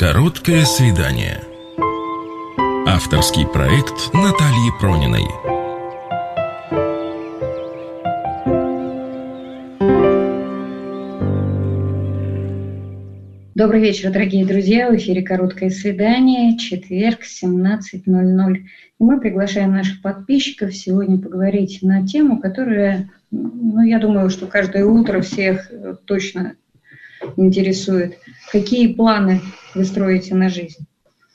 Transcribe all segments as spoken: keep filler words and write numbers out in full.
Короткое свидание. Авторский проект Натальи Прониной. Добрый вечер, дорогие друзья. В эфире «Короткое свидание», четверг, семнадцать ноль ноль. И мы приглашаем наших подписчиков сегодня поговорить на тему, которая, ну, я думаю, что каждое утро всех точно интересует. Какие планы вы строите на жизнь?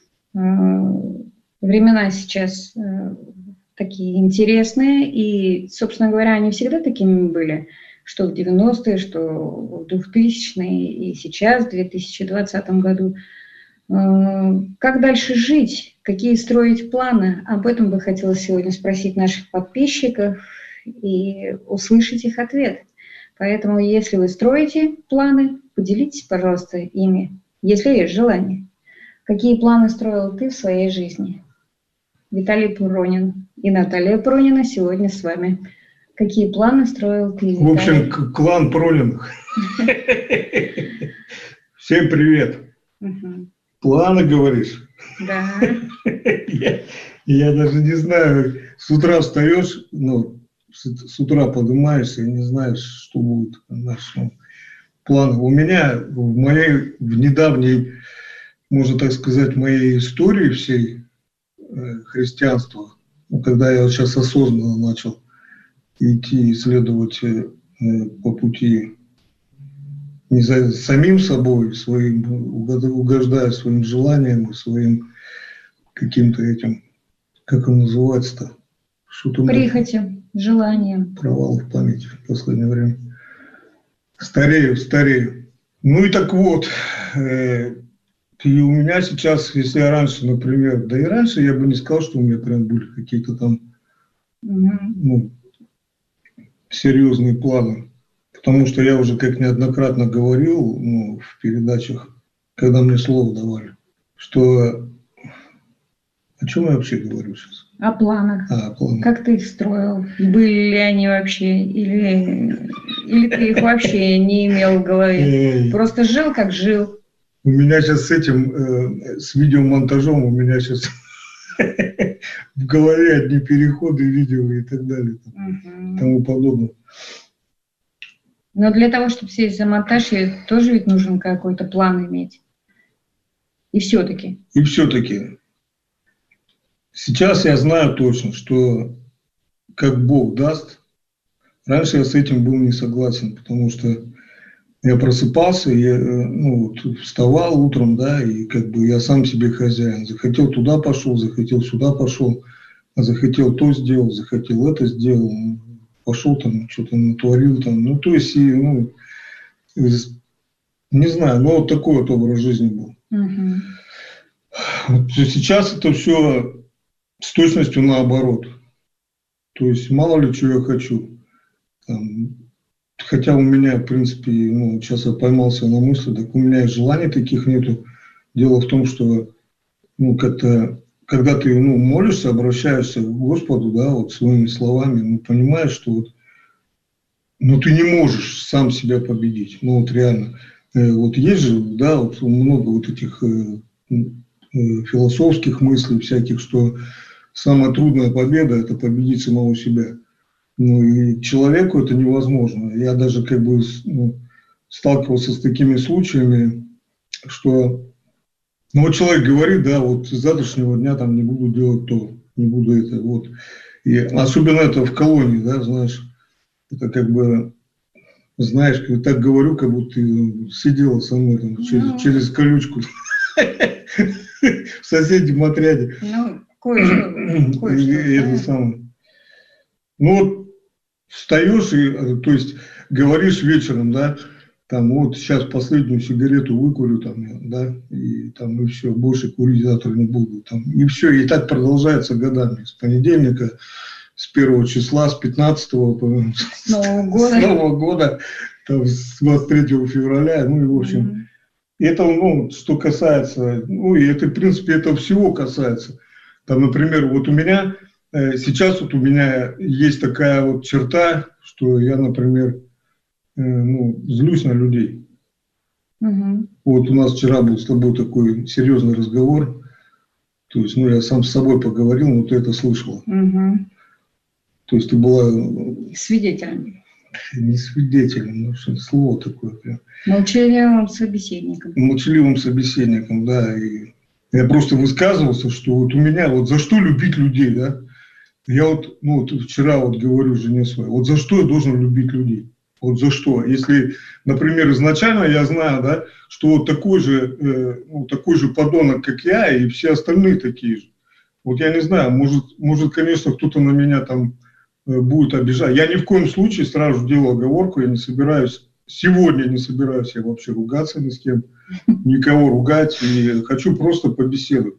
Времена сейчас такие интересные, и, собственно говоря, они всегда такими были. Что в девяностые, что в двухтысячные и сейчас, в две тысячи двадцатом году. Как дальше жить? Какие строить планы? Об этом бы хотелось сегодня спросить наших подписчиков и услышать их ответ. Поэтому, если вы строите планы, поделитесь, пожалуйста, ими, если есть желание. Какие планы строил ты в своей жизни? Виталий Пронин и Наталья Пронина сегодня с вами. Какие планы строил ты, Виталий? В общем, клан Прониных. Всем привет. Угу. Планы, говоришь? Да. я, я даже не знаю, с утра встаешь, ну, с, с утра поднимаешься и не знаешь, что будет нашим планом. У меня в моей, в недавней, можно так сказать, моей истории всей э, христианства, ну, когда я вот сейчас осознанно начал идти исследовать э, по пути не за самим собой, своим, угождая своим желаниям и своим каким-то этим, как он называется-то? Что-то прихотью, желанием. Провал в памяти в последнее время. Старею, старею. Ну и так вот, э, и у меня сейчас, если я раньше, например, да и раньше я бы не сказал, что у меня прям были какие-то там, угу. ну, серьезные планы. Потому что я уже как неоднократно говорил, ну, в передачах, когда мне слово давали, что... О чем я вообще говорю сейчас? О планах. А, о планах. Как ты их строил? Были ли они вообще? Или, или ты их вообще не имел в голове? Просто жил, как жил? У меня сейчас с этим, с видеомонтажом, у меня сейчас... в голове одни переходы, видео и так далее, угу. тому подобное. Но для того, чтобы сесть за монтаж, тоже ведь нужен какой-то план иметь. И все-таки. И все-таки. Сейчас я знаю точно, что как Бог даст, раньше я с этим был не согласен, потому что я просыпался, я, ну, вставал утром, да, и как бы я сам себе хозяин. Захотел туда пошел, захотел сюда пошел, захотел то сделал, захотел это сделал, пошел там, что-то натворил там. Ну, то есть, и, ну, не знаю, но вот такой вот образ жизни был. Угу. Вот сейчас это все с точностью наоборот. То есть, мало ли, что я хочу. Там, хотя у меня, в принципе, ну, сейчас я поймался на мысли, так у меня и желаний таких нету. Дело в том, что, ну, как-то, когда ты, ну, молишься, обращаешься к Господу, да, вот своими словами, ну, понимаешь, что вот, ну, ты не можешь сам себя победить. Ну, вот реально. Э, вот есть же, да, вот много вот этих э, э, философских мыслей всяких, что самая трудная победа – это победить самого себя. Ну, и человеку это невозможно. Я даже как бы, ну, сталкивался с такими случаями, что, ну, вот человек говорит, да, вот с завтрашнего дня там не буду делать то, не буду это, вот. И особенно это в колонии, да, знаешь, это как бы, знаешь, как так говорю, как будто ты сидела со мной там, ну, через, через колючку в соседнем отряде. Ну, кое-что. Это самое. Ну, вот встаешь и, то есть, говоришь вечером, да, там, вот сейчас последнюю сигарету выкурю, там, да, и там, и все, больше курить завтра не буду, там, и все, и так продолжается годами, с понедельника, с первого числа, с пятнадцатого, с Нового года, с Нового года, там, с двадцать третьего февраля, ну, и, в общем, mm-hmm. это, ну, что касается, ну, и это, в принципе, это всего касается, там, например, вот у меня... Сейчас вот у меня есть такая вот черта, что я, например, э, ну, злюсь на людей. Угу. Вот у нас вчера был с тобой такой серьезный разговор. То есть, ну, я сам с собой поговорил, но ты это слышала. Угу. То есть, ты была... Свидетелем. Не свидетелем, ну, что слово такое прям. Молчаливым собеседником. Молчаливым собеседником, да. И я просто высказывался, что вот у меня, вот за что любить людей, да? Я вот, ну, вот вчера вот говорю жене своей, вот за что я должен любить людей? Вот за что? Если, например, изначально я знаю, да, что вот такой же, э, ну, такой же подонок, как я, и все остальные такие же. Вот я не знаю, может, может, конечно, кто-то на меня там э, будет обижать. Я ни в коем случае сразу делаю оговорку, я не собираюсь, сегодня не собираюсь я вообще ругаться ни с кем, никого ругать, и хочу просто побеседовать.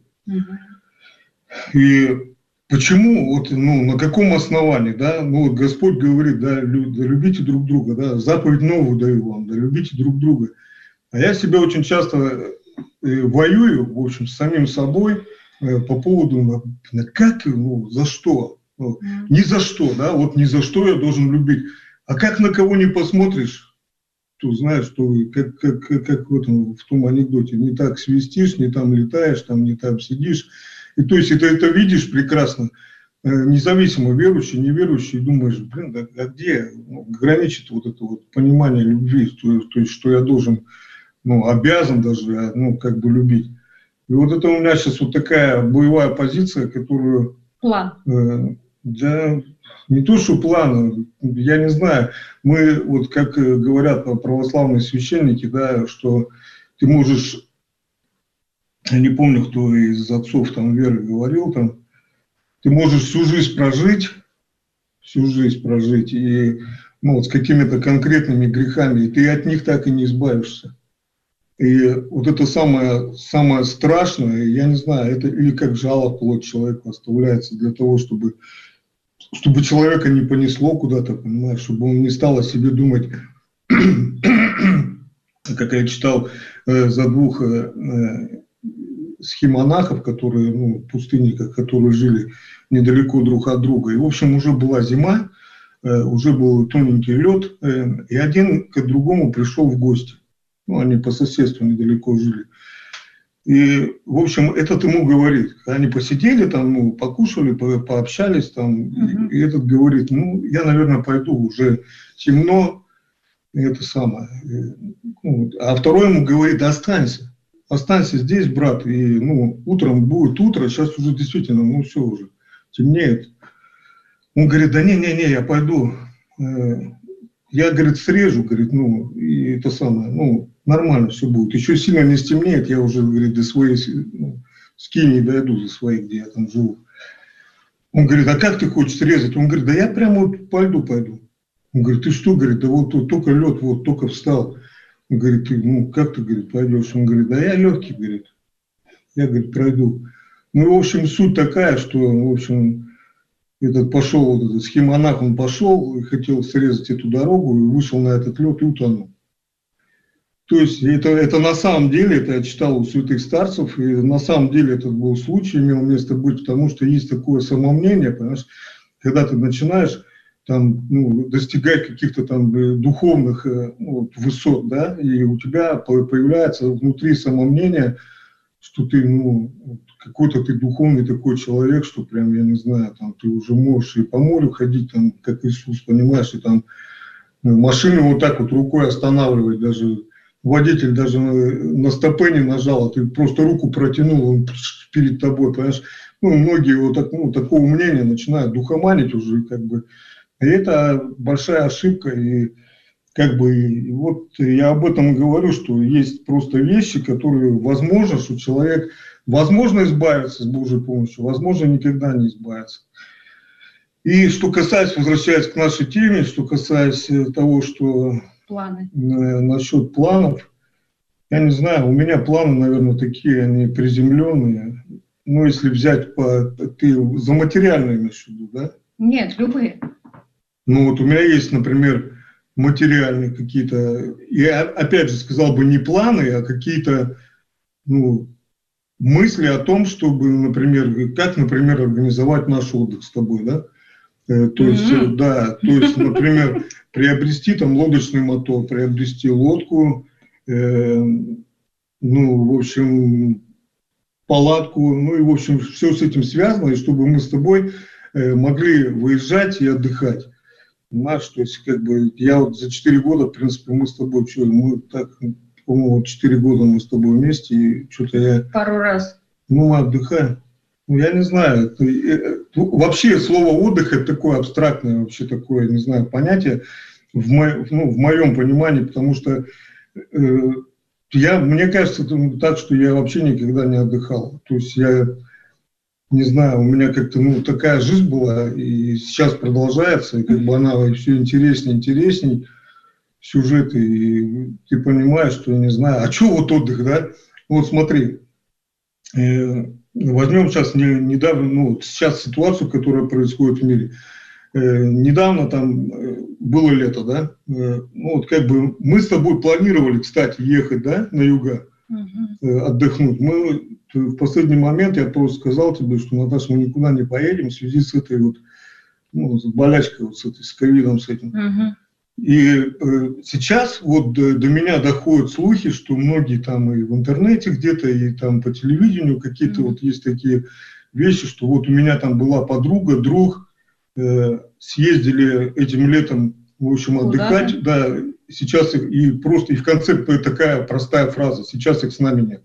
И почему, вот, ну, на каком основании, да, ну, вот Господь говорит, да, любите друг друга, да, заповедь новую даю вам, да, любите друг друга. А я себя очень часто э, воюю, в общем, с самим собой э, по поводу, как, ну, за что, ну, ни за что, да, вот ни за что я должен любить. А как на кого не посмотришь, то знаешь, что как, как, как, как в, этом, в том анекдоте, не так свистишь, не там летаешь, там не там сидишь. И то есть ты это видишь прекрасно, независимо верующий, неверующий, и думаешь, блин, да, а где ну, граничит вот это вот понимание любви, то, то есть что я должен, ну, обязан даже, ну, как бы любить. И вот это у меня сейчас вот такая боевая позиция, которую... План. Э, да, не то, что план, я не знаю, мы, вот как говорят православные священники, да, что ты можешь... Я не помню, кто из отцов там веры говорил, там, ты можешь всю жизнь прожить, всю жизнь прожить, и, ну, вот с какими-то конкретными грехами, и ты от них так и не избавишься. И вот это самое, самое страшное, я не знаю, это или как жало плоть человеку оставляется для того, чтобы, чтобы человека не понесло куда-то, понимаешь, чтобы он не стал о себе думать, как я читал э, за двух... Э, схимонахов, которые, ну, в пустынниках, которые жили недалеко друг от друга. И, в общем, уже была зима, э, уже был тоненький лед, э, и один к другому пришел в гости. Ну, они по соседству недалеко жили. И, в общем, этот ему говорит, они посидели там, ну, покушали, по пообщались там, uh-huh. и, и этот говорит, ну, я, наверное, пойду, уже темно, и это самое. И, ну, а второй ему говорит, да останься. Останься здесь, брат, и, ну, утром будет утро, сейчас уже действительно, ну, все уже, темнеет. Он говорит, да не-не-не, я пойду. Я, говорит, срежу, говорит, ну, и это самое, ну, нормально все будет. Еще сильно не стемнеет, я уже, говорит, до своей, ну, скини дойду, до своей, где я там живу. Он говорит, а как ты хочешь срезать? Он говорит, да я прямо вот по льду пойду. Он говорит, ты что, говорит, да вот тут только лед, вот только встал. Он говорит, ты, ну, как ты, говорит, пойдешь? Он говорит, да я легкий, говорит. Я, говорит, пройду. Ну, в общем, суть такая, что, в общем, этот пошел, вот этот схимонах, он пошел и хотел срезать эту дорогу, и вышел на этот лед и утонул. То есть, это, это на самом деле, это я читал у святых старцев, и на самом деле этот был случай, имел место быть, потому что есть такое самомнение, понимаешь, когда ты начинаешь там, ну, достигать каких-то там духовных, ну, высот, да, и у тебя появляется внутри самомнение, что ты, ну, какой-то ты духовный такой человек, что прям, я не знаю, там, ты уже можешь и по морю ходить, там, как Иисус, понимаешь, и там машину вот так вот рукой останавливать, даже водитель даже на, на стопе не нажал, а ты просто руку протянул, он перед тобой, понимаешь, ну, многие вот так, ну, такого мнения начинают духоманить уже, как бы. И это большая ошибка, и как бы и вот я об этом говорю, что есть просто вещи, которые возможно, что человек возможно избавиться с Божьей помощью, возможно никогда не избавиться. И что касается, возвращаясь к нашей теме, что касается того, что планы. Насчет планов, я не знаю, у меня планы, наверное, такие, они приземленные. Ну, если взять по, ты за материальное имеешь в виду, да? Нет, любые. Ну вот у меня есть, например, материальные какие-то, я опять же сказал бы не планы, а какие-то, ну, мысли о том, чтобы, например, как, например, организовать наш отдых с тобой, да? То есть, mm-hmm. да, то есть, например, приобрести там лодочный мотор, приобрести лодку, э, ну, в общем, палатку, ну и, в общем, все с этим связано, и чтобы мы с тобой э, могли выезжать и отдыхать. Понимаешь, то есть, как бы, я вот за четыре года, в принципе, мы с тобой, что, мы так, по-моему, четыре года мы с тобой вместе, и что-то я... Пару раз. Ну, мы отдыхаем. Ну, я не знаю, это, э, вообще слово отдых – это такое абстрактное, вообще такое, не знаю, понятие в, мо, ну, в моем понимании, потому что э, я, мне кажется, так, что я вообще никогда не отдыхал. То есть я, не знаю, у меня как-то, ну, такая жизнь была, и сейчас продолжается, и как бы она все интереснее, интереснее, сюжеты, и ты понимаешь, что, я не знаю, а что вот отдых, да? Вот смотри, э, возьмем сейчас не, недавно, ну, сейчас ситуацию, которая происходит в мире. Э, недавно там э, было лето, да? Э, ну, вот как бы мы с тобой планировали, кстати, ехать, да, на юга, э, отдохнуть. Мы в последний момент, я просто сказал тебе, что, Наташа, мы никуда не поедем в связи с этой вот, ну, с болячкой, вот с этой, с ковидом, с этим. Угу. И э, сейчас вот до, до меня доходят слухи, что многие там и в интернете где-то, и там по телевидению какие-то mm-hmm. вот есть такие вещи, что вот у меня там была подруга, друг, э, съездили этим летом, в общем, отдыхать, mm-hmm. да, сейчас их, и просто, и в конце такая простая фраза, сейчас их с нами нет.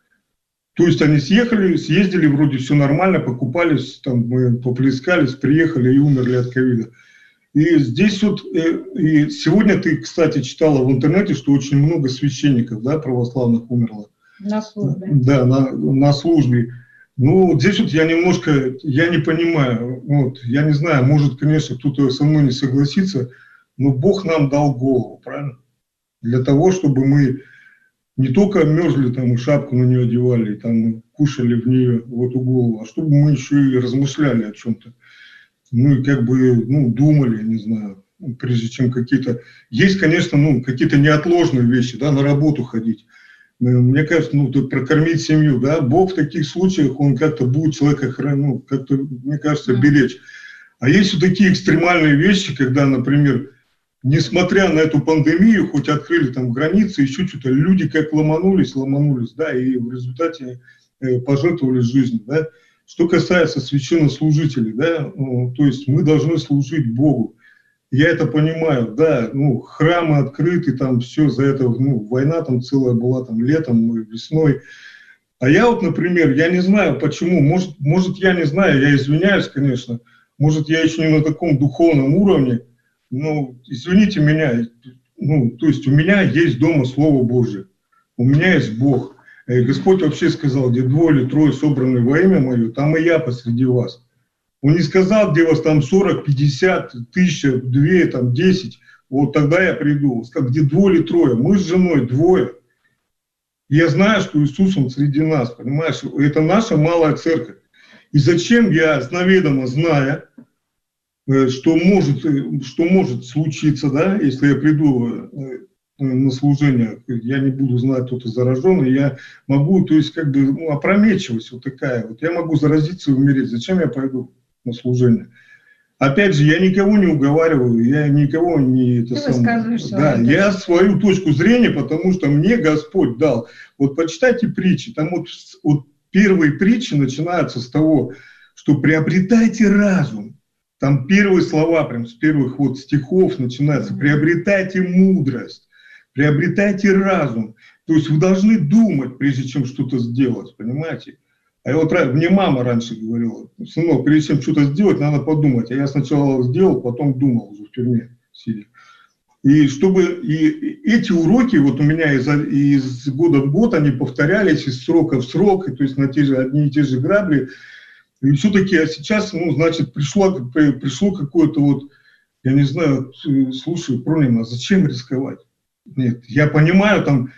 То есть они съехали, съездили, вроде все нормально, покупались, там мы поплескались, приехали и умерли от ковида. И здесь вот, и сегодня ты, кстати, читала в интернете, что очень много священников, да, православных умерло. На службе. Да, на, на службе. Ну, вот здесь вот я немножко, я не понимаю, вот, я не знаю, может, конечно, кто-то со мной не согласится, но Бог нам дал голову, правильно? Для того, чтобы мы не только мерзли там и шапку на нее одевали, и там кушали в нее, в эту голову, а чтобы мы еще и размышляли о чем-то. Ну и как бы, ну, думали, не знаю, прежде чем какие-то... Есть, конечно, ну, какие-то неотложные вещи, да, на работу ходить. Мне кажется, ну, тут прокормить семью, да, Бог в таких случаях, он как-то будет человека, ну, как-то, мне кажется, беречь. А есть вот такие экстремальные вещи, когда, например, несмотря на эту пандемию, хоть открыли там границы, еще что-то, люди как ломанулись, ломанулись, да, и в результате э, пожертвовали жизнью, да. Что касается священнослужителей, да, ну, то есть мы должны служить Богу. Я это понимаю, да, ну, храмы открыты, там все за это, ну, война там целая была, там, летом, весной. А я вот, например, я не знаю почему, может, может я не знаю, я извиняюсь, конечно, может я еще не на таком духовном уровне, но извините меня, ну, то есть у меня есть дома Слово Божие, у меня есть Бог. Господь вообще сказал, где двое или трое собраны во имя Мое, там и я посреди вас. Он не сказал, где вас там сорок, пятьдесят, тысяча, две, там десять, вот тогда я приду. Он сказал, где двое или трое, мы с женой двое. И я знаю, что Иисус, Он среди нас, понимаешь, это наша малая церковь. И зачем я, знаведомо зная, что может, что может случиться, да, если я приду на служение, я не буду знать, кто-то зараженный, я могу, то есть как бы, ну, опрометчивость вот такая, вот я могу заразиться и умереть, зачем я пойду на служение? Опять же, я никого не уговариваю, я никого не... Это Ты самое, да, я свою точку зрения, потому что мне Господь дал. Вот почитайте притчи, там вот, вот первые притчи начинаются с того, что приобретайте разум. Там первые слова, прям с первых вот стихов начинаются, приобретайте мудрость. Приобретайте разум. То есть вы должны думать, прежде чем что-то сделать, понимаете? А вот мне мама раньше говорила, сынок, прежде чем что-то сделать, надо подумать. А я сначала сделал, потом думал уже в тюрьме сидя. И чтобы и эти уроки вот у меня из, из года в год, они повторялись из срока в срок, и, то есть на те же, одни и те же грабли. И все-таки а сейчас, ну, значит, пришло, пришло какое-то вот, я не знаю, слушай, Пронина, зачем рисковать? Нет, я понимаю, там,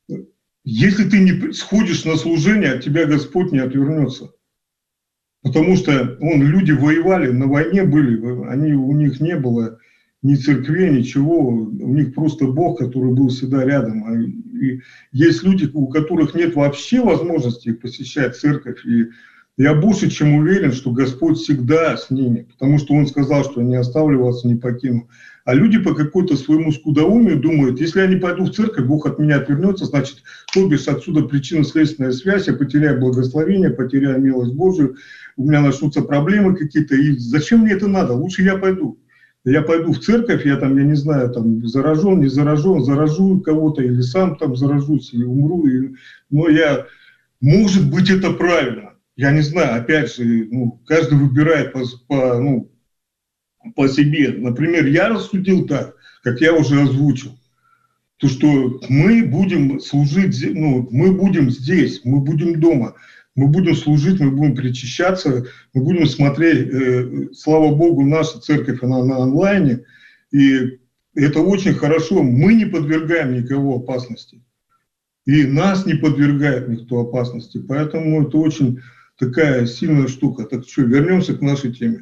если ты не сходишь на служение, от тебя Господь не отвернется. Потому что он, люди воевали, на войне были, они, у них не было ни церкви, ничего, у них просто Бог, который был всегда рядом. И есть люди, у которых нет вообще возможности посещать церковь и Я больше чем уверен, что Господь всегда с ними, потому что Он сказал, что я не оставлю вас, не покину. А люди по какой-то своему скудоумию думают, если я не пойду в церковь, Бог от меня отвернется, значит, то бишь отсюда причинно-следственная связь, я потеряю благословение, потеряю милость Божию, у меня начнутся проблемы какие-то, и зачем мне это надо? Лучше я пойду. Я пойду в церковь, я там, я не знаю, там заражен, не заражен, заражу кого-то или сам там заражусь, или умру, и, но я, может быть, это правильно. Я не знаю, опять же, ну, каждый выбирает по, по, ну, по себе. Например, я рассудил так, как я уже озвучил, то, что мы будем служить, ну, мы будем здесь, мы будем дома, мы будем служить, мы будем причащаться, мы будем смотреть, э, слава Богу, наша церковь, она на онлайне, и это очень хорошо, мы не подвергаем никого опасности, и нас не подвергает никто опасности, поэтому это очень такая сильная штука. Так что, вернемся к нашей теме.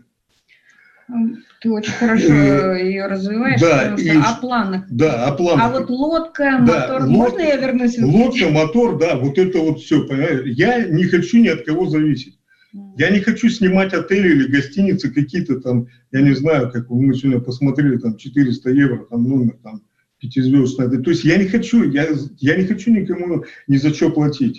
Ты очень хорошо ее развиваешь, да, потому что и, о планах. Да, о планах. А вот лодка, да, мотор, лодка, можно я вернусь? Лодка, мотор, да, вот это вот все. Понимаешь? Я не хочу ни от кого зависеть. Mm. Я не хочу снимать отели или гостиницы какие-то там, я не знаю, как мы сегодня посмотрели, там четыреста евро, там номер, там пятизвездочный. То есть я не хочу, я, я не хочу никому ни за что платить.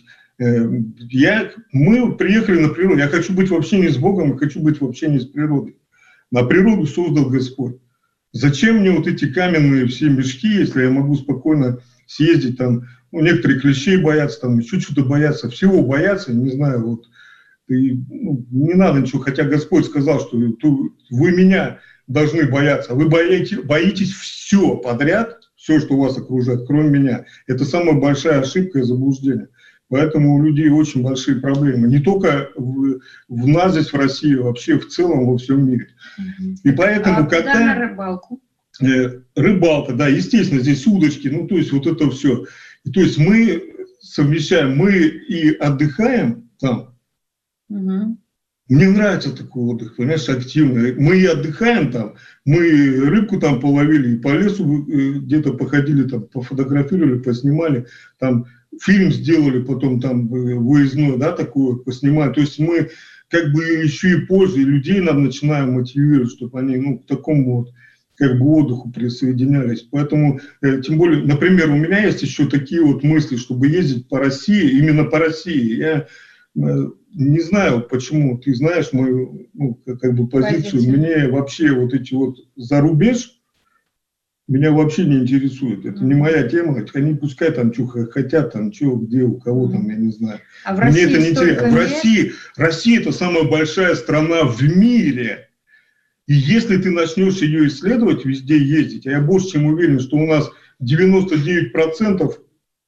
Я, мы приехали на природу, я хочу быть в общении с Богом, я хочу быть в общении с природой. На природу создал Господь. Зачем мне вот эти каменные все мешки, если я могу спокойно съездить там, ну, некоторые клещей боятся, там еще что-то боятся, всего боятся, не знаю, вот, и, ну, не надо ничего, хотя Господь сказал, что вы меня должны бояться, вы боитесь, боитесь все подряд, все, что вас окружает, кроме меня. Это самая большая ошибка и заблуждение. Поэтому у людей очень большие проблемы. Не только в, в нас здесь, в России, вообще в целом во всем мире. Угу. И поэтому, а когда... куда на рыбалку? Э, рыбалка, да, естественно, здесь удочки, ну, то есть вот это все. И, то есть мы совмещаем, мы и отдыхаем там. Угу. Мне нравится такой отдых, понимаешь, активный. Мы и отдыхаем там, мы рыбку там половили, и по лесу где-то походили, там, пофотографировали, поснимали, там фильм сделали, потом там выездной, да, такой поснимали. То есть мы как бы еще и позже людей нам начинаем мотивировать, чтобы они, ну, к такому вот как бы отдыху присоединялись. Поэтому, э, тем более, например, у меня есть еще такие вот мысли, чтобы ездить по России, именно по России. Я э, не знаю, почему, ты знаешь мою, ну, как бы позицию. Позиция. Мне вообще вот эти вот за рубеж меня вообще не интересует. Это mm-hmm. не моя тема. Они пускай там что хотят, там что, где, у кого там, я не знаю. А в Мне России это не интересно. В нет? России, Россия это самая большая страна в мире. И если ты начнешь ее исследовать, везде ездить, а я больше чем уверен, что у нас девяносто девять процентов,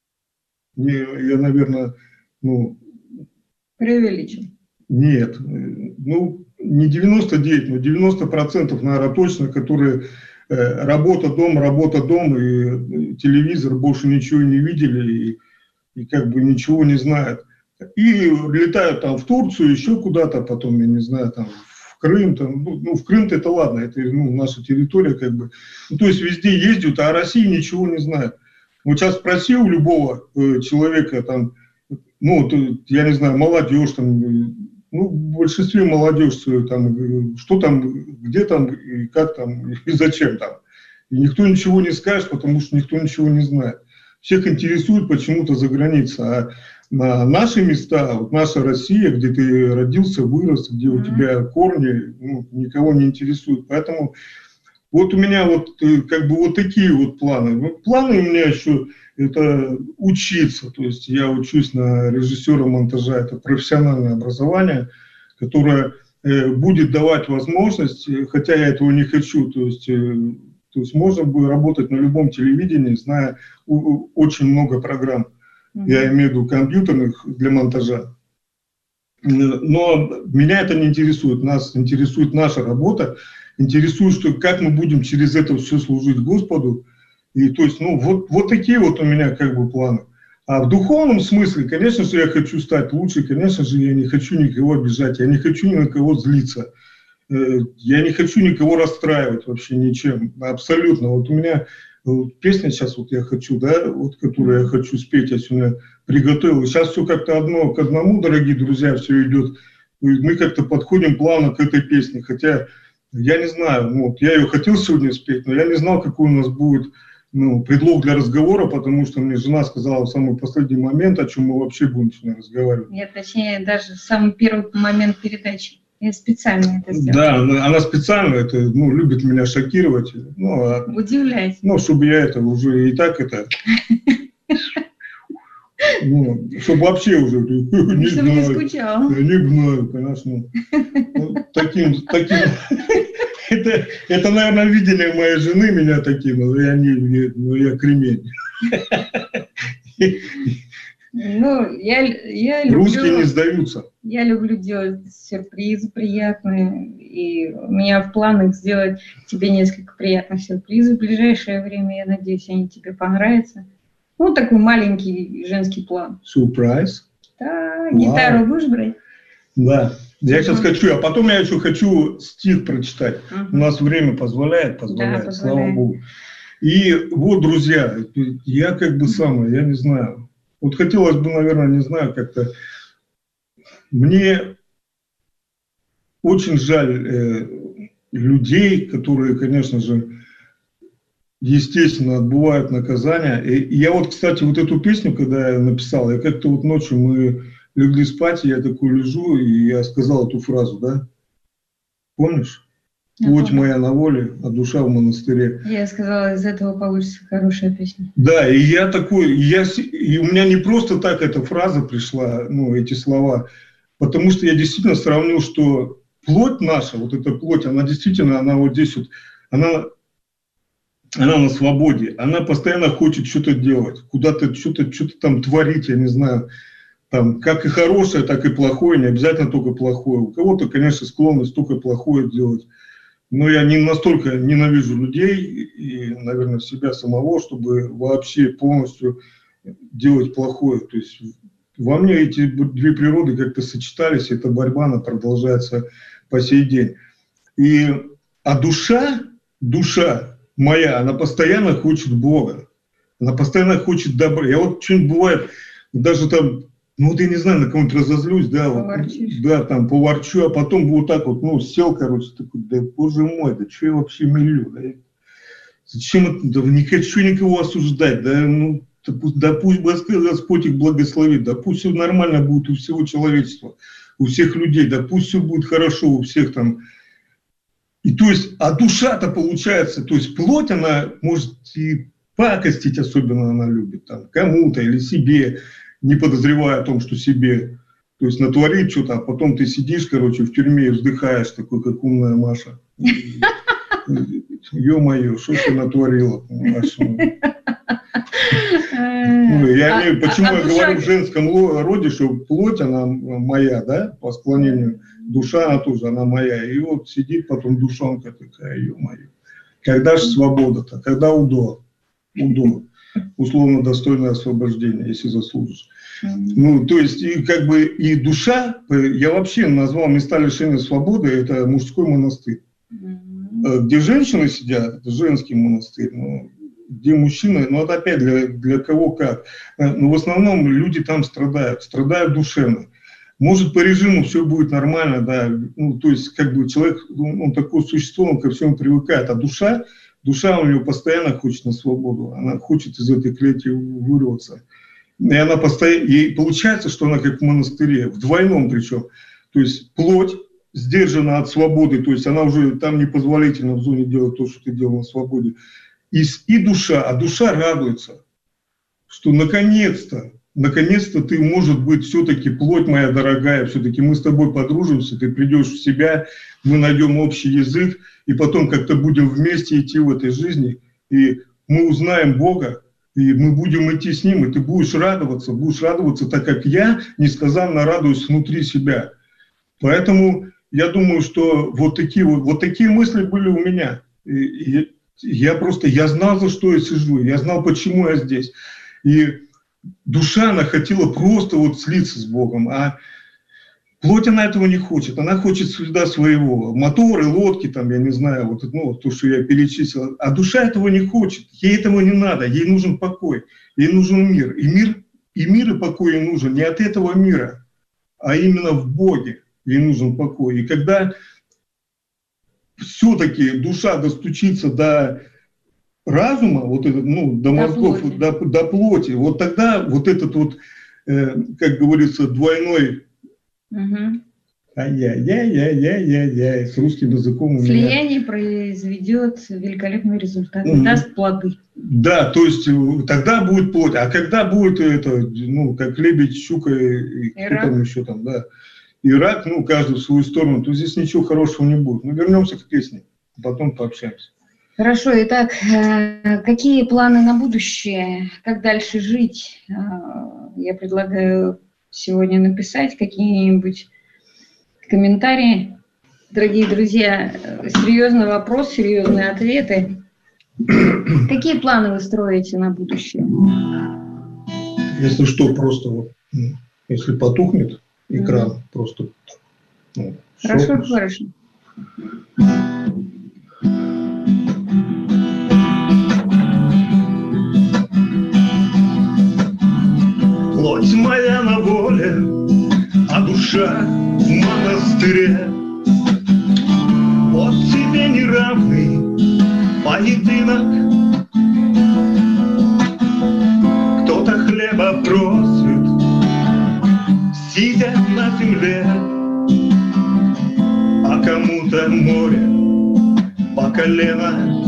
я, наверное, ну... преувеличен. Нет, ну, не девяносто девять, но девяносто процентов, наверное, точно, которые э, работа, дом, работа, дом, и, и телевизор больше ничего не видели, и, и как бы ничего не знают. И летают там в Турцию, еще куда-то, потом, я не знаю, там... Крым, там, ну, в Крым-то это ладно, это, ну, наша территория, как бы. Ну, то есть везде ездят, а о России ничего не знают. Вот сейчас спроси у любого э, человека, там, ну, вот, я не знаю, молодежь, там, ну, в большинстве молодежь, там, что там, где там, и как там, и зачем там. И никто ничего не скажет, потому что никто ничего не знает. Всех интересует почему-то за границей, а на наши места, вот наша Россия, где ты родился, вырос, где у тебя корни, ну, никого не интересует. Поэтому вот у меня вот как бы вот такие вот планы. Ну, планы у меня еще это учиться. То есть я учусь на режиссера монтажа, это профессиональное образование, которое э, будет давать возможность, хотя я этого не хочу, то есть, э, то есть можно будет работать на любом телевидении, зная у, очень много программ. Я имею в виду компьютерных для монтажа. Но меня это не интересует. Нас интересует наша работа. Интересует, что как мы будем через это все служить Господу. И то есть, ну, вот, вот такие вот у меня как бы планы. А в духовном смысле, конечно же, я хочу стать лучше. Конечно же, я не хочу никого обижать. Я не хочу ни на кого злиться. Я не хочу никого расстраивать вообще ничем. Абсолютно. Вот у меня... Вот песня сейчас вот я хочу, да, вот которую я хочу спеть, я сегодня приготовил. Сейчас все как-то одно к одному, дорогие друзья, все идет мы как-то подходим плавно к этой песне, хотя я не знаю, ну, я ее хотел сегодня спеть, но я не знал, какой у нас будет, ну, предлог для разговора, потому что мне жена сказала в самый последний момент, о чем мы вообще будем сегодня разговаривать. Нет, точнее, даже в самый первый момент передачи. Я специально это сделала. Да, она, она специально это, ну, любит меня шокировать. Ну, а, удивлять. Ну, чтобы я это уже и так это... Ну, чтобы вообще уже не чтобы знаю, не скучал. Не знаю, конечно. Ну, таким, таким, это, это, наверное, видение моей жены меня таким, но я не, не но я кремень. Ну, я, я люблю... Русские не сдаются. Я люблю делать сюрпризы приятные, и у меня в планах сделать тебе несколько приятных сюрпризов в ближайшее время. Я надеюсь, они тебе понравятся. Ну, такой маленький женский план. Сюрприз. Да, гитару будешь брать? Да. Я сейчас хочу, а потом я еще хочу стих прочитать. Uh-huh. У нас время позволяет, позволяет, да, слава позволяет. Богу. И вот, друзья, я как бы самое, я не знаю. Вот хотелось бы, наверное, не знаю, как-то... Мне очень жаль э, людей, которые, конечно же, естественно, отбывают наказание. И, и я вот, кстати, вот эту песню, когда я написал, я как-то вот ночью мы легли спать, и я такой лежу, и я сказал эту фразу, да? Помнишь? Плоть моя на воле, а душа в монастыре. Я сказала, из этого получится хорошая песня. Да, и я такой, и, я, и у меня не просто так эта фраза пришла, ну, эти слова, потому что я действительно сравнил, что плоть наша, вот эта плоть, она действительно, она вот здесь вот, она... Она на свободе, она постоянно хочет что-то делать, куда-то что-то что-то там творить, я не знаю, там, как и хорошее, так и плохое, не обязательно только плохое. У кого-то, конечно, склонность только плохое делать. Но я не настолько ненавижу людей и, наверное, себя самого, чтобы вообще полностью делать плохое. То есть во мне эти две природы как-то сочетались, и эта борьба, она продолжается по сей день. И, а душа, душа, моя, она постоянно хочет Бога, она постоянно хочет добра. Я вот что-нибудь бывает, даже там, ну вот я не знаю, на кого-нибудь разозлюсь, да, вот, да, там поворчу, а потом вот так вот, ну, сел, короче, такой, да, боже мой, да что я вообще мелю, да, зачем это, да, не хочу никого осуждать, да, ну, да пусть, да пусть Господь их благословит, да пусть все нормально будет у всего человечества, у всех людей, да пусть все будет хорошо у всех там. И то есть, а душа-то получается, то есть плоть, она может и пакостить, особенно она любит, там, кому-то или себе, не подозревая о том, что себе, то есть натворить что-то, а потом ты сидишь, короче, в тюрьме и вздыхаешь, такой, как умная Маша. Ё-моё, что ты натворила, Маша? Ну, я не, почему а, я а говорю душа... в женском роде, что плоть, она моя, да, по склонению, душа, она тоже, она моя. И вот сидит потом душонка такая, ё-моё. Когда же свобода-то, когда УДО? УДО, условно достойное освобождение, если заслужишь. Ну, то есть, и как бы, и душа, я вообще назвал места лишения свободы, это мужской монастырь. Где женщины сидят, это женский монастырь, ну, где мужчины, ну, это опять для, для кого как. Но в основном люди там страдают, страдают душевно. Может, по режиму все будет нормально, да, ну, то есть, как бы человек, он такое существо, он ко всему привыкает, а душа, душа у него постоянно хочет на свободу, она хочет из этой клетки вырваться. И она постоянно, и получается, что она как в монастыре, в двойном причем, то есть плоть сдержана от свободы, то есть она уже там непозволительно в зоне делать то, что ты делал на свободе. И, и душа, а душа радуется, что наконец-то, наконец-то ты, может быть, все-таки, плоть моя дорогая, все-таки мы с тобой подружимся, ты придешь в себя, мы найдем общий язык, и потом как-то будем вместе идти в этой жизни, и мы узнаем Бога, и мы будем идти с Ним, и ты будешь радоваться, будешь радоваться, так как я несказанно радуюсь внутри себя. Поэтому я думаю, что вот такие, вот, вот такие мысли были у меня. И, и, Я просто, я знал, за что я сижу, я знал, почему я здесь. И душа, она хотела просто вот слиться с Богом, а плоть она этого не хочет, она хочет всегда своего. Моторы, лодки, там, я не знаю, вот ну, то, что я перечислил. А душа этого не хочет, ей этого не надо, ей нужен покой, ей нужен мир. И мир, и мир и покой ей нужен не от этого мира, а именно в Боге. ей нужен покой. И когда все-таки душа достучится до разума, вот этот, ну, до, до мозгов, плоти. До, до плоти, вот тогда вот этот вот, э, как говорится, двойной угу. ай-яй-яй-яй-яй-яй, с русским языком у меня. Слияние произведет великолепный результат, угу. даст плоды. Да, то есть тогда будет плоть, а когда будет это, ну, как лебедь, щука и кто там еще там, да, и рак, ну, каждый в свою сторону, то здесь ничего хорошего не будет. Мы вернемся к песне, потом пообщаемся. Хорошо, итак, какие планы на будущее, как дальше жить? Я предлагаю сегодня написать какие-нибудь комментарии. Дорогие друзья, серьезный вопрос, серьезные ответы. Какие планы вы строите на будущее? Если что, просто вот, если потухнет экран, mm-hmm. просто... Ну, хорошо, шок. Хорошо. Плоть моя на воле, а душа в монастыре. Вот тебе неравный поединок. Кто-то хлеба просит, сидя на земле, а кому-то море по колено.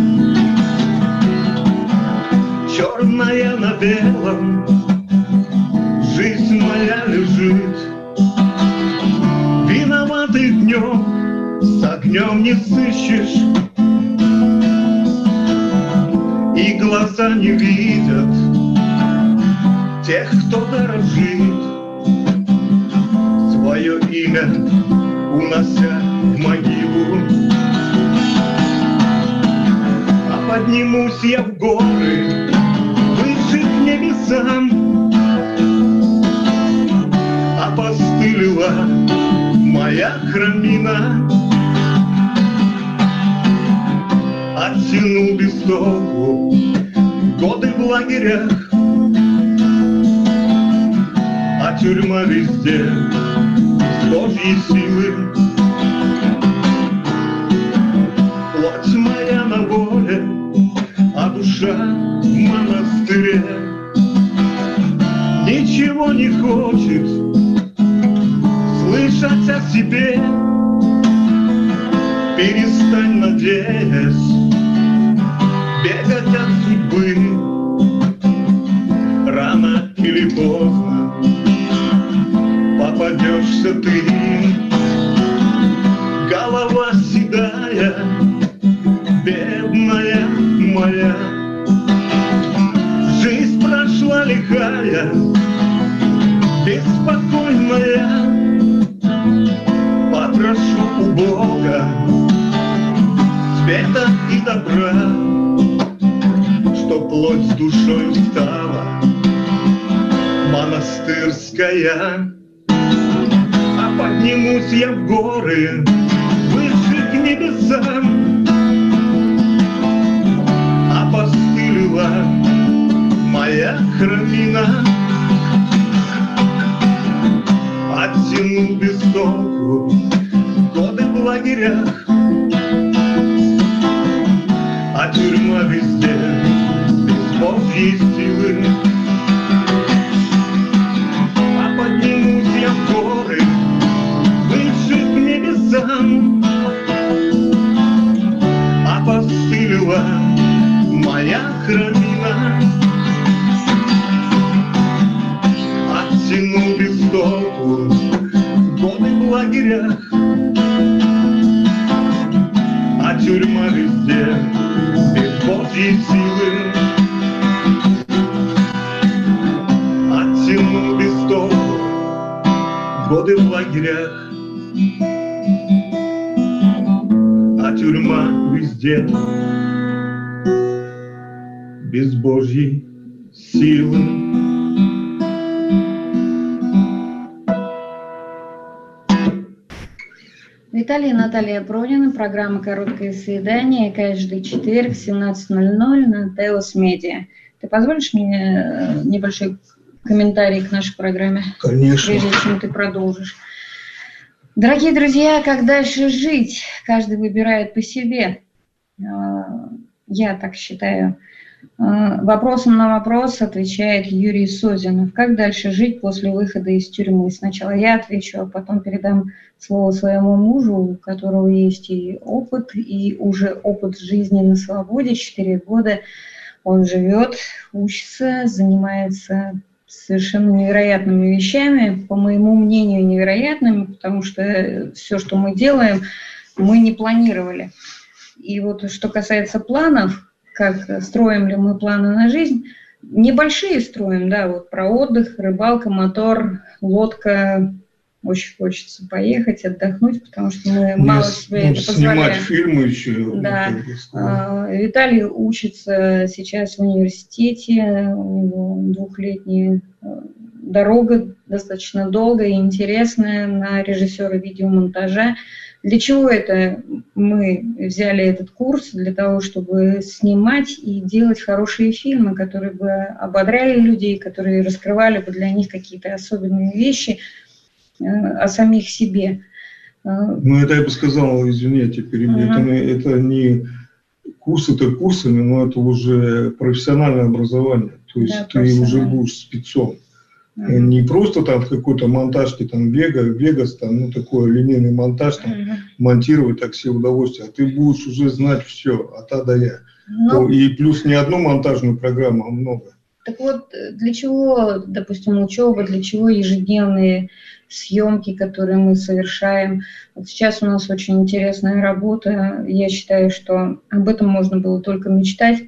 Черная на белом жизнь моя лежит. Виноватый днем с огнем не сыщешь, и глаза не видят тех, кто дорожит, свое имя унося в могилу. А поднимусь я в горы, выше к небесам, опостылила моя храмина. Оттянул без толку годы в лагерях, а тюрьма везде без Божьей силы. Плоть моя на воле, а душа в монастыре. Ничего не хочет слышать о себе. Перестань, надеясь, бегать от судьбы. Рано или поздно попадешься ты. Голова седая, бедная моя. Жизнь прошла лихая, беспокойная. Попрошу у Бога света и добра, что плоть с душой стала монастырская. А поднимусь я в горы, выше к небесам, опостылила моя храмина. Оттянул без толку годы в лагерях, а тюрьма везде без Божьей силы. А поднимусь я в горы, выше к небесам, опостылила моя храмина. Оттянул без толку годы в лагерях, а тюрьма везде без Божьей силы. Оттянул без толку годы в лагерях, а тюрьма везде без Божьей силы. Виталий и Наталья Пронины, программа «Короткое свидание», каждый четверг в семнадцать ноль ноль на Теос Медиа. Ты позволишь мне небольшой комментарий к нашей программе? Конечно. Прежде чем ты продолжишь. Дорогие друзья, как дальше жить? Каждый выбирает по себе. Я так считаю. Вопросом на вопрос отвечает Юрий Созинов. Как дальше жить после выхода из тюрьмы? Сначала я отвечу, а потом передам слово своему мужу, у которого есть и опыт, и уже опыт жизни на свободе. Четыре года он живет, учится, занимается совершенно невероятными вещами, по моему мнению, невероятными, потому что все, что мы делаем, мы не планировали. И вот что касается планов, как строим ли мы планы на жизнь, небольшие строим, да, вот про отдых, рыбалка, мотор, лодка. Очень хочется поехать, отдохнуть, потому что мы Мне мало себе ну, это позволяем. Снимать фильмы еще. Да. Виталий учится сейчас в университете, у него двухлетняя дорога, достаточно долгая и интересная, на режиссера видеомонтажа. Для чего это мы взяли этот курс? Для того, чтобы снимать и делать хорошие фильмы, которые бы ободряли людей, которые раскрывали бы для них какие-то особенные вещи о самих себе. Ну, это я бы сказал, извините, перебью, uh-huh. это, это не курс, это курсами, но это уже профессиональное образование. То есть да, ты уже будешь спецом. Uh-huh. Не просто там в какой-то монтажке, там, Вега, Вегас, там, ну, такой линейный монтаж, там, uh-huh. монтировать так все удовольствие, а ты будешь уже знать все, от А до Я. Но... И плюс не одну монтажную программу, а много. Так вот, для чего, допустим, учеба, для чего ежедневные съемки, которые мы совершаем? Вот сейчас у нас очень интересная работа. Я считаю, что об этом можно было только мечтать.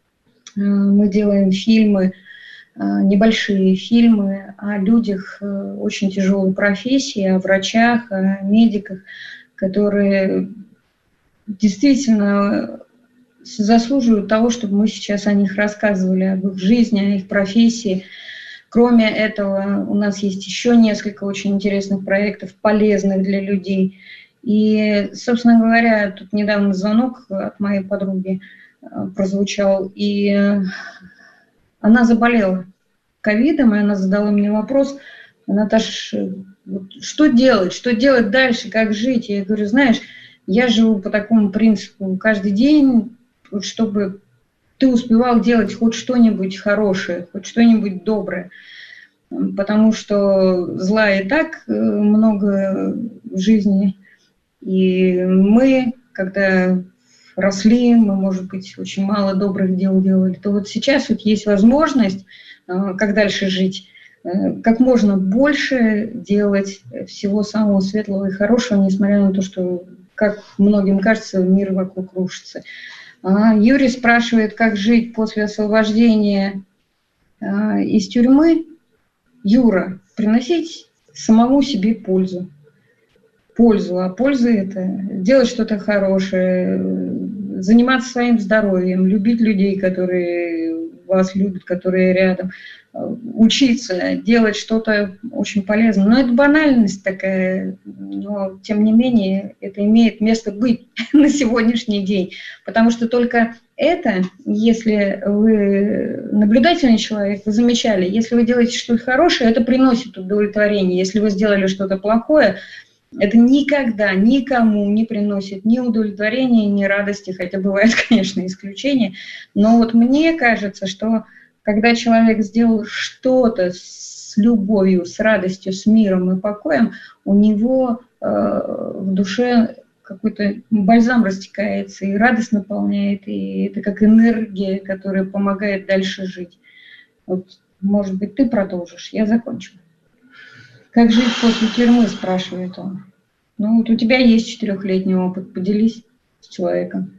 Мы делаем фильмы, небольшие фильмы о людях очень тяжелой профессии, о врачах, о медиках, которые действительно заслуживают того, чтобы мы сейчас о них рассказывали, об их жизни, о их профессии. Кроме этого, у нас есть еще несколько очень интересных проектов, полезных для людей. И, собственно говоря, тут недавно звонок от моей подруги прозвучал, и она заболела ковидом, и она задала мне вопрос: Наташ, что делать, что делать дальше, как жить? Я говорю, знаешь, я живу по такому принципу: каждый день, чтобы ты успевал делать хоть что-нибудь хорошее, хоть что-нибудь доброе. Потому что зла и так много в жизни. И мы, когда росли, мы, может быть, очень мало добрых дел делали, то вот сейчас вот есть возможность, как дальше жить, как можно больше делать всего самого светлого и хорошего, несмотря на то, что, как многим кажется, мир вокруг рушится. Юрий спрашивает, как жить после освобождения из тюрьмы. Юра, приносить самому себе пользу. Пользу, а польза это делать что-то хорошее, заниматься своим здоровьем, любить людей, которые вас любят, которые рядом, учиться, делать что-то очень полезное. Но это банальность такая, но тем не менее это имеет место быть на сегодняшний день, потому что только это, если вы наблюдательный человек, вы замечали, если вы делаете что-то хорошее, это приносит удовлетворение. Если вы сделали что-то плохое, это никогда никому не приносит ни удовлетворения, ни радости, хотя бывают, конечно, исключения. Но вот мне кажется, что когда человек сделал что-то с любовью, с радостью, с миром и покоем, у него э, в душе какой-то бальзам растекается, и радость наполняет, и это как энергия, которая помогает дальше жить. Вот, может быть, ты продолжишь, я закончу. Как жить после тюрьмы, спрашивает он. Ну, вот у тебя есть четырехлетний опыт, поделись с человеком.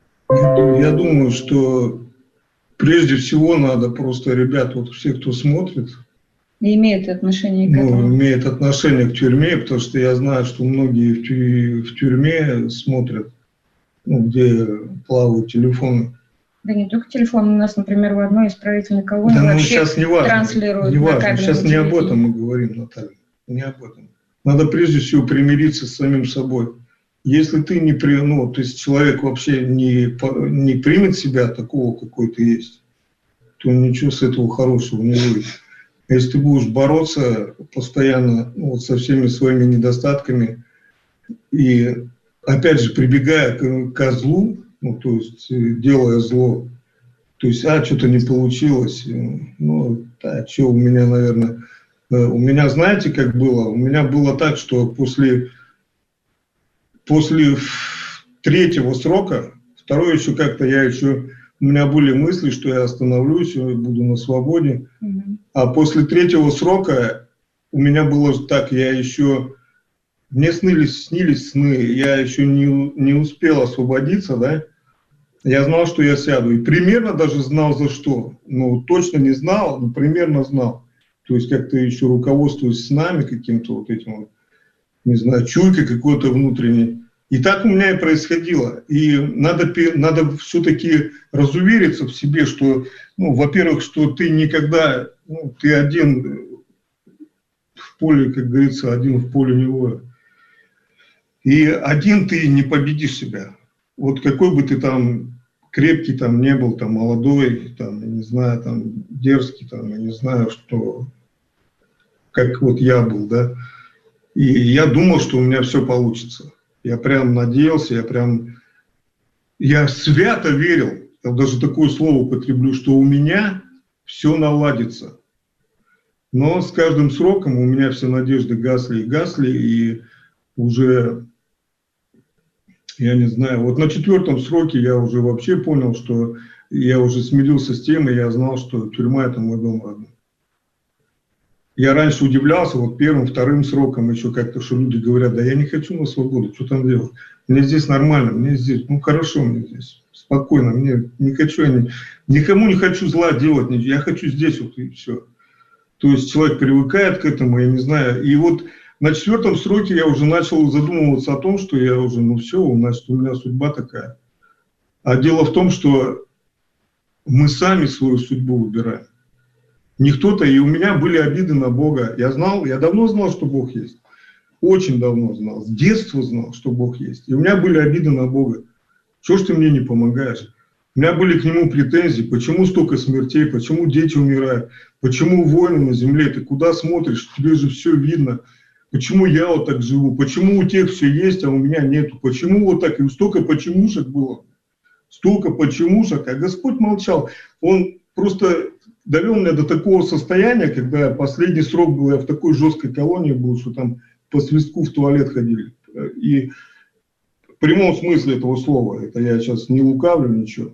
Я думаю, что прежде всего надо просто, ребят, вот все, кто смотрит, и имеет отношение к ну, этому. Имеет отношение к тюрьме, потому что я знаю, что многие в, тю в тюрьме смотрят, ну, где плавают телефоны. Да не только телефон, у нас, например, в одной исправительной колонии да, ну, вообще сейчас не важно, транслируют не на важно. кабельном Сейчас не об телевидении. этом мы говорим, Наталья, не об этом. Надо прежде всего примириться с самим собой. Если ты не при, ну, то есть человек вообще не, не примет себя такого, какой ты есть, то ничего с этого хорошего не выйдет. Если ты будешь бороться постоянно, ну, вот, со всеми своими недостатками, И опять же, прибегая к козлу, ну, то есть делая зло, то есть, а, что-то не получилось, ну, да, что у меня, наверное, у меня, знаете, как было? У меня было так, что после, после третьего срока, второй еще как-то я еще, у меня были мысли, что я остановлюсь, буду на свободе, mm-hmm. а после третьего срока у меня было так, я еще, мне снились, снились сны, я еще не, не успел освободиться, да, я знал, что я сяду, и примерно даже знал за что, ну, точно не знал, но примерно знал, то есть как-то еще руководствуясь снами каким-то вот этим вот, не знаю, чуйкой какой-то внутренней. И так у меня и происходило. И надо, надо все-таки разувериться в себе, что, ну, во-первых, что ты никогда, ну, ты один в поле, как говорится, один в поле не воин. И один ты не победишь себя. Вот какой бы ты там крепкий там не был, там молодой, там, я не знаю, там дерзкий, там, я не знаю, что, как вот я был, да. И я думал, что у меня все получится. Я прям надеялся, я прям, я свято верил, я даже такое слово употреблю, что у меня все наладится. Но с каждым сроком у меня все надежды гасли и гасли, и уже, я не знаю, вот на четвертом сроке я уже вообще понял, что я уже смирился с тем, и я знал, что тюрьма – это мой дом родной. Я раньше удивлялся, вот первым, вторым сроком еще как-то, что люди говорят, да я не хочу на свободу, что там делать? Мне здесь нормально, мне здесь, ну хорошо мне здесь, спокойно, мне не хочу, я не, никому не хочу зла делать, я хочу здесь вот и все. То есть человек привыкает к этому, я не знаю, и вот на четвертом сроке я уже начал задумываться о том, что я уже, ну все, значит, у меня судьба такая. А дело в том, что мы сами свою судьбу выбираем. Не кто-то, и у меня были обиды на Бога. Я знал, я давно знал, что Бог есть. Очень давно знал. С детства знал, что Бог есть. И у меня были обиды на Бога. Чего ж ты мне не помогаешь? У меня были к Нему претензии. Почему столько смертей? Почему дети умирают? Почему войны на земле? Ты куда смотришь? Тебе же все видно. Почему я вот так живу? Почему у тех все есть, а у меня нету? Почему вот так? И столько почемушек было. Столько почемушек. А Господь молчал. Он просто довел меня до такого состояния, когда последний срок был, я в такой жесткой колонии был, что там по свистку в туалет ходили. И в прямом смысле этого слова, это я сейчас не лукавлю ничего.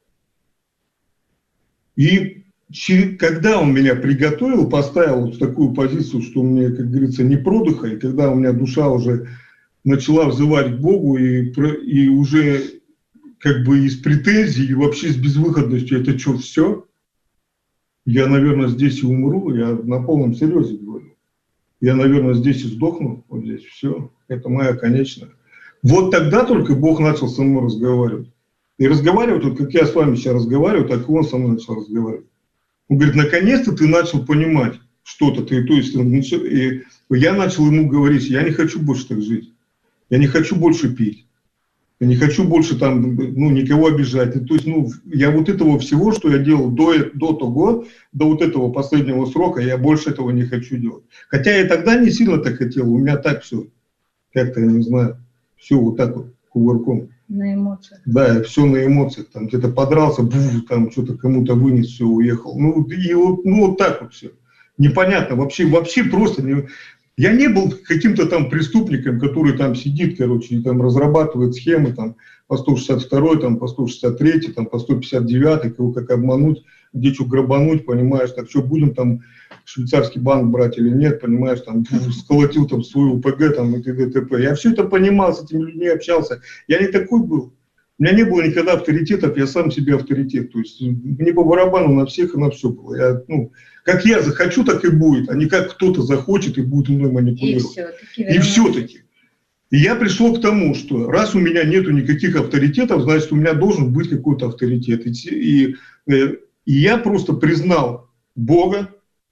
И когда он меня приготовил, поставил вот в такую позицию, что мне, как говорится, не продыха, и когда у меня душа уже начала взывать к Богу, и, и уже как бы из претензий, и вообще с безвыходностью, это что, все? Я, наверное, здесь и умру, я на полном серьезе говорю. Я, наверное, здесь и сдохну, вот здесь все, это моя конечная. Вот тогда только Бог начал со мной разговаривать. И разговаривать, вот как я с вами сейчас разговариваю, так и Он со мной начал разговаривать. Он говорит, наконец-то ты начал понимать что-то. Ты, то есть, и я начал ему говорить, я не хочу больше так жить, я не хочу больше пить. Я не хочу больше там, ну, никого обижать. То есть, ну, я вот этого всего, что я делал до, до того, до вот этого последнего срока, я больше этого не хочу делать. Хотя я тогда не сильно так хотел, у меня так все, как-то, я не знаю, все вот так вот, кувырком. На эмоциях. Да, все на эмоциях, там где-то подрался, буф, там что-то кому-то вынес, все, уехал. Ну, и вот, ну, вот так вот все. Непонятно, вообще, вообще просто не... Я не был каким-то там преступником, который там сидит, короче, и там разрабатывает схемы там, по сто шестьдесят второй, там, по сто шестьдесят третий, там, по сто пятьдесят девятый, кого как обмануть, где что грабануть, понимаешь, так что будем там швейцарский банк брать или нет, понимаешь, там, сколотил там свою УПГ, там, и т.д. т.п. Я все это понимал, с этими людьми общался. Я не такой был. У меня не было никогда авторитетов, я сам себе авторитет. То есть мне по барабану на всех и на все было. Я, ну, как я захочу, так и будет, а не как кто-то захочет и будет мной манипулировать. И все-таки. И я пришел к тому, что раз у меня нету никаких авторитетов, значит, у меня должен быть какой-то авторитет. И, и, и я просто признал Бога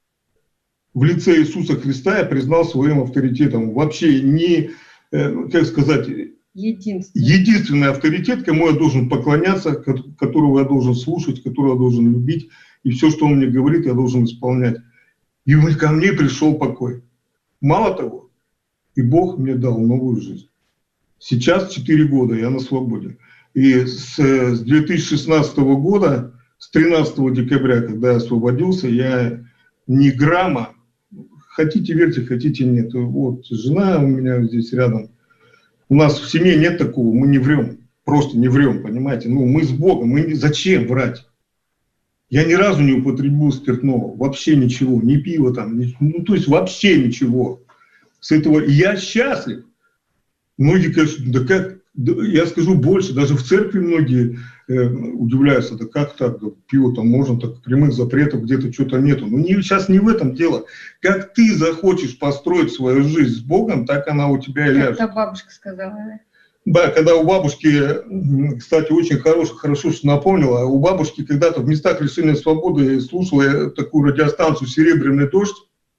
в лице Иисуса Христа, я признал своим авторитетом. Вообще не, как сказать... Единственный. Единственный авторитет, кому я должен поклоняться, которого я должен слушать, которого я должен любить. И все, что он мне говорит, я должен исполнять. И ко мне пришел покой. Мало того, и Бог мне дал новую жизнь. Сейчас четыре года я на свободе. И с, с две тысячи шестнадцатого года, с тринадцатого декабря, когда я освободился, я ни грамма, хотите верьте, хотите нет. Вот жена у меня здесь рядом. У нас в семье нет такого, мы не врем, просто не врем, понимаете. Ну, мы с Богом, мы не, зачем врать? Я ни разу не употребил спиртного, вообще ничего, ни пива там, ни, ну, то есть вообще ничего. С этого я счастлив. Многие, конечно, да как, да, я скажу больше, даже в церкви многие э, удивляются, да как так, да, пиво-то можно, так прямых запретов где-то что-то нету. Но не, сейчас не в этом дело. Как ты захочешь построить свою жизнь с Богом, так она у тебя и ляжет. Это бабушка сказала, да? Да, когда у бабушки, кстати, очень хорошо, хорошо, что напомнила, у бабушки когда-то в местах лишения свободы слушала я такую радиостанцию «Серебряный дождь»,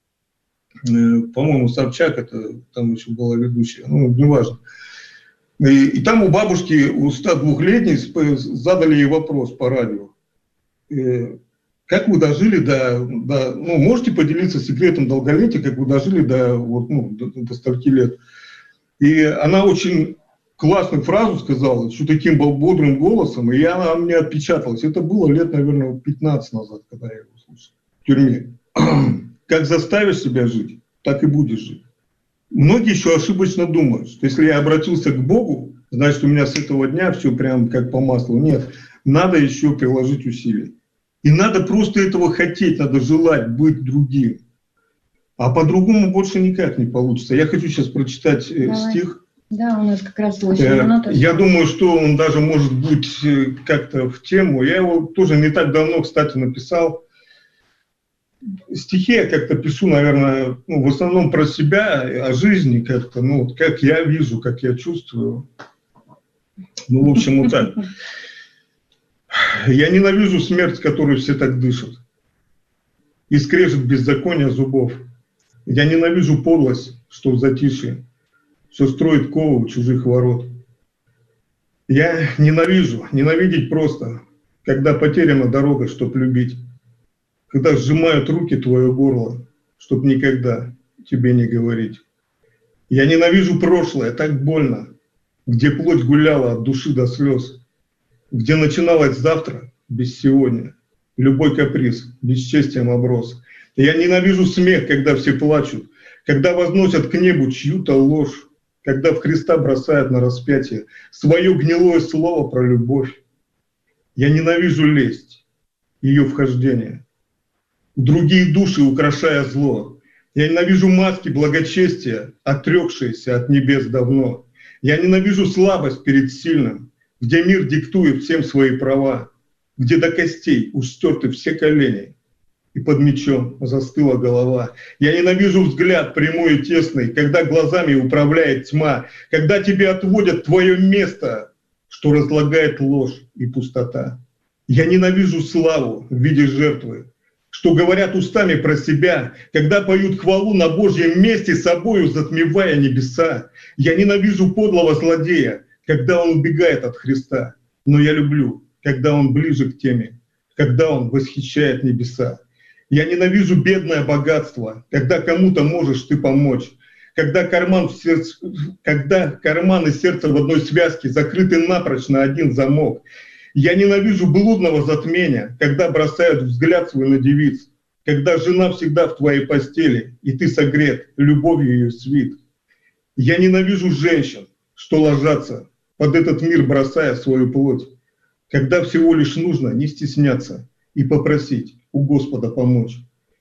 по-моему, Собчак, это там еще была ведущая, ну, неважно. И, и там у бабушки, у ста двухлетней, задали ей вопрос по радио. Как вы дожили до, до, ну, можете поделиться секретом долголетия, как вы дожили до, вот, ну, до, до стольки лет? И она очень классную фразу сказала, что таким был бодрым голосом, и она мне отпечаталась. Это было лет, наверное, пятнадцать назад, когда я его слушал в тюрьме. Как заставишь себя жить, так и будешь жить. Многие еще ошибочно думают, что если я обратился к Богу, значит, у меня с этого дня все прям как по маслу. Нет, надо еще приложить усилия. И надо просто этого хотеть, надо желать быть другим. А по-другому больше никак не получится. Я хочу сейчас прочитать э, стих. Да, у нас как раз восемь минут. Я думаю, что он даже может быть как-то в тему. Я его тоже не так давно, кстати, написал. Стихи я как-то пишу, наверное, ну, в основном про себя, о жизни как-то, ну, как я вижу, как я чувствую. Ну, в общем, вот так. Я ненавижу смерть, которую все так дышат, и скрежет беззакония зубов. Я ненавижу подлость, что в затишье все строит ковы у чужих ворот. Я ненавижу, ненавидеть просто, когда потеряна дорога, чтоб любить, когда сжимают руки твое горло, чтоб никогда тебе не говорить. Я ненавижу прошлое, так больно, где плоть гуляла от души до слез, где начиналось завтра без сегодня, любой каприз бесчестием оброс. Я ненавижу смех, когда все плачут, когда возносят к небу чью-то ложь, когда в Христа бросают на распятие свое гнилое слово про любовь. Я ненавижу лесть, ее вхождение, другие души украшая зло. Я ненавижу маски благочестия, отрекшиеся от небес давно. Я ненавижу слабость перед сильным, где мир диктует всем свои права, где до костей уж стерты все колени, и под мечом застыла голова. Я ненавижу взгляд прямой и тесный, когда глазами управляет тьма, когда тебе отводят твое место, что разлагает ложь и пустота. Я ненавижу славу в виде жертвы, что говорят устами про себя, когда поют хвалу на Божьем месте, собою затмевая небеса. Я ненавижу подлого злодея, когда он убегает от Христа, но я люблю, когда он ближе к теме, когда он восхищает небеса. Я ненавижу бедное богатство, когда кому-то можешь ты помочь, когда, карман в сердце, когда карман и сердце в одной связке закрыты напрочь на один замок. Я ненавижу блудного затмения, когда бросают взгляд свой на девиц, когда жена всегда в твоей постели, и ты согрет любовью ее свит. Я ненавижу женщин, что ложатся, под этот мир бросая свою плоть, когда всего лишь нужно не стесняться и попросить у Господа помочь.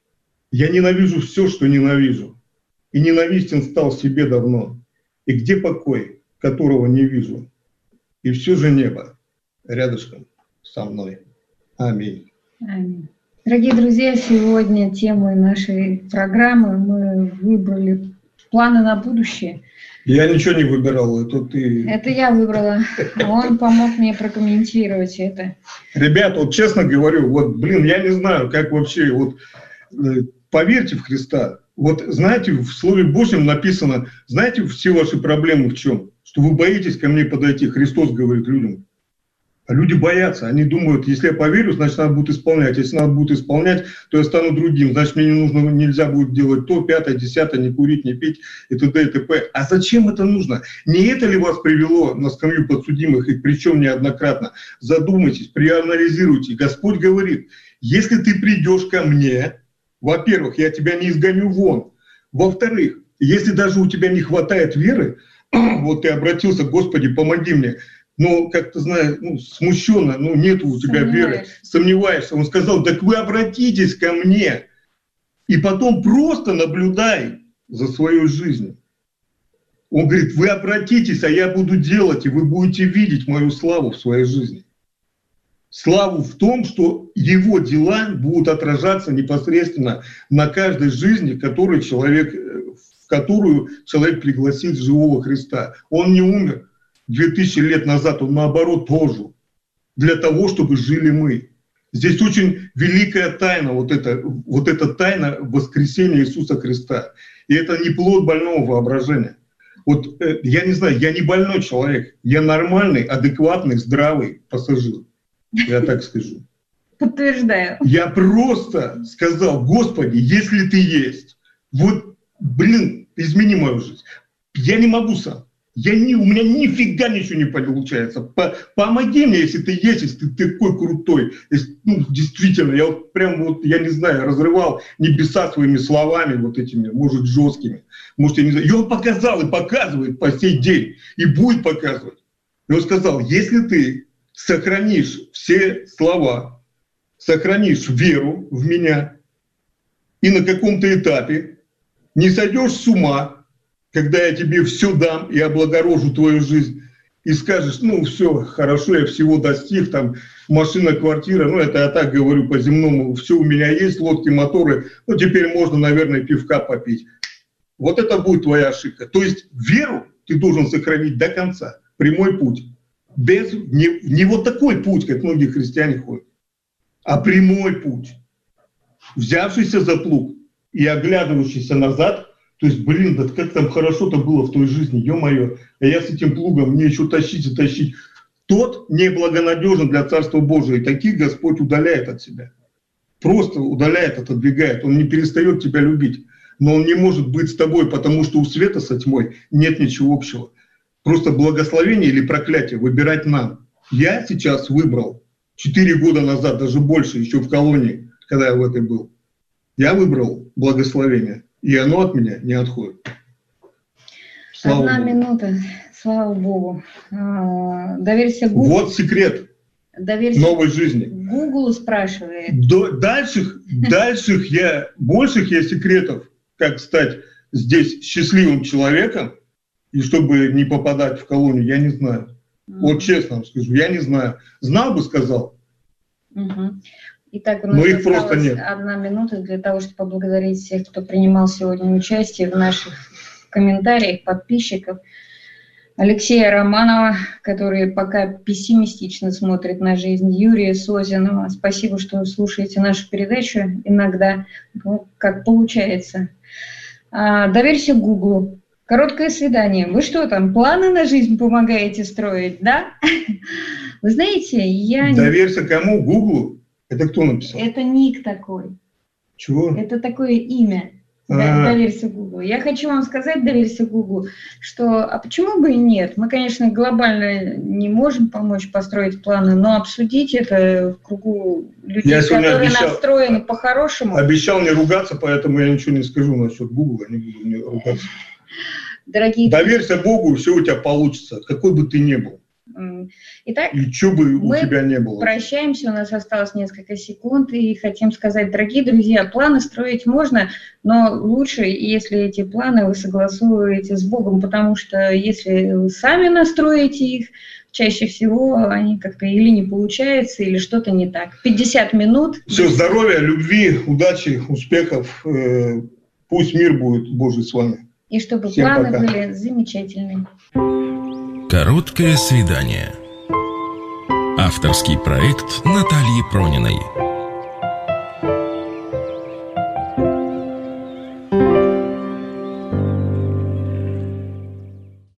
Я ненавижу все, что ненавижу, и ненавистен стал себе давно, и где покой, которого не вижу, и все же небо рядышком со мной. Аминь. Аминь. Дорогие друзья, сегодня темой нашей программы мы выбрали планы на будущее. Я ничего не выбирал, это ты. Это я выбрала, а он помог мне прокомментировать это. Ребята, вот честно говорю, вот, блин, я не знаю, как вообще, вот, поверьте в Христа. Вот знаете, в Слове Божьем написано, знаете, все ваши проблемы в чем? Что вы боитесь ко мне подойти. Христос говорит людям. А люди боятся, они думают, если я поверю, значит, надо будет исполнять. Если надо будет исполнять, то я стану другим. Значит, мне не нужно, нельзя будет делать то, пятое, десятое, не курить, не пить и т.д. и т.п. А зачем это нужно? Не это ли вас привело на скамью подсудимых, и причем неоднократно? Задумайтесь, проанализируйте. Господь говорит, если ты придешь ко мне, во-первых, я тебя не изгоню вон. Во-вторых, если даже у тебя не хватает веры, вот ты обратился, Господи, помоги мне, но, как ты знаешь, ну, смущенно, ну, нет у тебя веры, сомневаешься. Он сказал, так вы обратитесь ко мне, и потом просто наблюдай за своей жизнью. Он говорит, вы обратитесь, а я буду делать, и вы будете видеть мою славу в своей жизни. Славу в том, что его дела будут отражаться непосредственно на каждой жизни, которую человек, в которую человек пригласит живого Христа. Он не умер две тысячи лет назад, он наоборот тоже, для того, чтобы жили мы. Здесь очень великая тайна, вот эта, вот эта тайна воскресения Иисуса Христа. И это не плод больного воображения. Вот э, я не знаю, я не больной человек, я нормальный, адекватный, здравый пассажир, я так скажу. Подтверждаю. Я просто сказал, Господи, если ты есть, вот, блин, измени мою жизнь. Я не могу сам. Я не, у меня нифига ничего не получается. По, помоги мне, если ты есть, если ты такой крутой. Если, ну, действительно, я вот прям вот, я не знаю, разрывал небеса своими словами вот этими, может, жесткими. Может, я не знаю. И он показал и показывает по сей день. И будет показывать. И он сказал, если ты сохранишь все слова, сохранишь веру в меня и на каком-то этапе не сойдешь с ума, когда я тебе все дам и облагорожу твою жизнь, и скажешь, ну все, хорошо, я всего достиг, там машина, квартира, ну это я так говорю по-земному, все у меня есть, лодки, моторы, ну теперь можно, наверное, пивка попить. Вот это будет твоя ошибка. То есть веру ты должен сохранить до конца, прямой путь. Без, не, не вот такой путь, как многие христиане ходят, а прямой путь. Взявшийся за плуг и оглядывающийся назад. То есть, блин, да как там хорошо-то было в той жизни, ё-моё, а я с этим плугом, мне еще тащить и тащить. Тот неблагонадежен для Царства Божия, и таких Господь удаляет от себя. Просто удаляет, отодвигает, Он не перестает тебя любить. Но Он не может быть с тобой, потому что у света со тьмой нет ничего общего. Просто благословение или проклятие выбирать нам. Я сейчас выбрал, четыре года назад, даже больше, еще в колонии, когда я в этой был, я выбрал благословение. И оно от меня не отходит. Слава Одна Богу. Минута, слава Богу. Доверься Google. Вот секрет Доверься новой жизни. Google спрашивает. До, дальших, дальших я, больших я секретов, как стать здесь счастливым человеком, и чтобы не попадать в колонию, я не знаю. Mm-hmm. Вот честно вам скажу, я не знаю. Знал бы, сказал. Mm-hmm. Итак, у нас их просто нет. Одна минута для того, чтобы поблагодарить всех, кто принимал сегодня участие в наших комментариях, подписчиков. Алексея Романова, который пока пессимистично смотрит на жизнь, Юрия Созинова. Спасибо, что слушаете нашу передачу иногда, ну, как получается. А, доверься Гуглу. Короткое свидание. Вы что там, планы на жизнь помогаете строить, да? Вы знаете, я... Доверься кому? Гуглу? Это кто написал? Это ник такой. Чего? Это такое имя. А-а-а. Доверься Гуглу. Я хочу вам сказать, доверься Гуглу, что а почему бы и нет? Мы, конечно, глобально не можем помочь построить планы, но обсудить это в кругу людей, я которые обещал, настроены по-хорошему. Обещал не ругаться, поэтому я ничего не скажу насчет Гугла, не буду не ругаться. Дорогие доверься друзья. Богу, и все у тебя получится, какой бы ты ни был. Итак, и что бы у тебя не было. Мы прощаемся, у нас осталось несколько секунд, и хотим сказать, дорогие друзья, планы строить можно, но лучше, если эти планы вы согласуете с Богом, потому что если вы сами настроите их, чаще всего они как-то или не получаются, или что-то не так. пятьдесят минут. Все, здоровья, любви, удачи, успехов. Пусть мир будет Божий с вами. И чтобы Всем планы пока. Были замечательные. Короткое свидание. Авторский проект Натальи Прониной.